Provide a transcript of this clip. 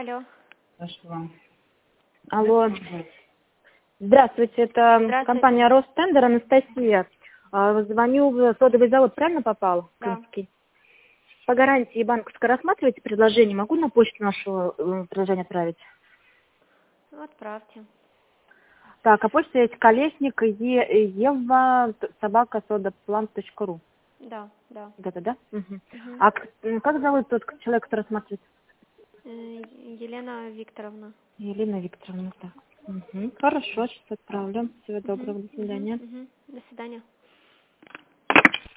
Алло. Алло. Здравствуйте, это Здравствуйте. компания Ростендер, Анастасия. Звоню в содовый завод, правильно попал? Да. Крымский. По гарантии банковской рассматриваете предложение? Могу на почту нашу предложение отправить? Ну, отправьте. Так, а почта есть колесник Ева собака sodaplum.ru. Да, да. Да? Угу. Мгм. А как зовут тот человек, который рассматривает? Елена Викторовна. Елена Викторовна. Так. Угу. Хорошо, сейчас отправлю. Всего Мгм. доброго, до Мгм. свидания. Мгм. До свидания.